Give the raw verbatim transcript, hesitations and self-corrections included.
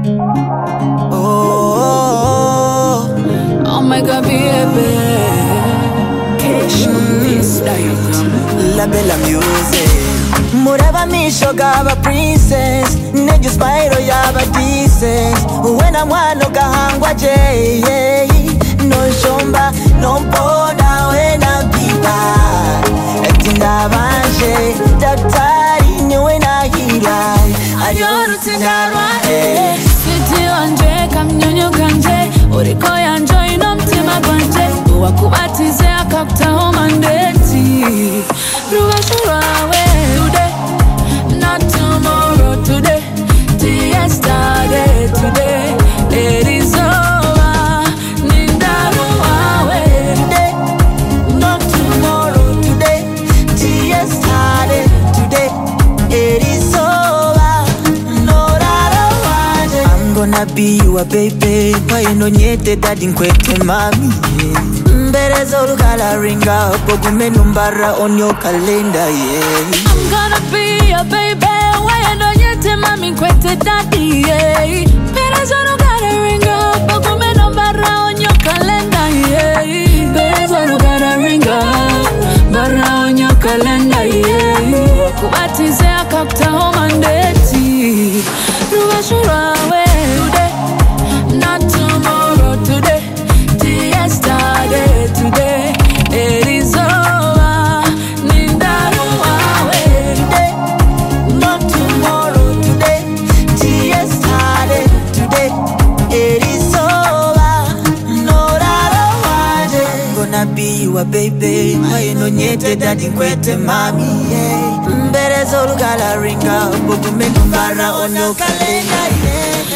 Oh, Oh my God, baby. Cash on this night. La bella music. Mureba misho gaba princess. Neju spyro yaba decent. When I'm one no kahangwa jay. No shomba, no poda when I'm biba. Etinda vanje, daktari niwe na hila. Ayoru tindarwa eh. Siti wanje kamnyonyo kanje. Uriko yanjo inomtima gwanje. Uwakubatize akakta homandeti. Ruwashurawe today, not tomorrow today. Yesterday today, it is over. Nindaruwawe today, not tomorrow today. Yesterday today, it is over. No rara. I'm gonna be your baby. Why no nyete daddy nkwete mami. Mberezo lukala ringa pogume numbara on your calendar, yeah. I'm gonna be your baby. Why no nyete mami nkwete daddy, yeah. Mberezo lukala ringa pogume numbara on your calendar, yeah. Mberezo lukala ringa bara on your calendar, yeah. Kubatize akakta homandeti. Ruwashurawe today, not tomorrow today. Yesterday today, it is over. Nindaruwawe today, not tomorrow today. Yesterday today, it is over. No rara wanje. I'm gonna be your baby. Why no nyete daddy nkwete mami, yeah. Mberezo lukala ringa pogume numbara on your calendar, yeah.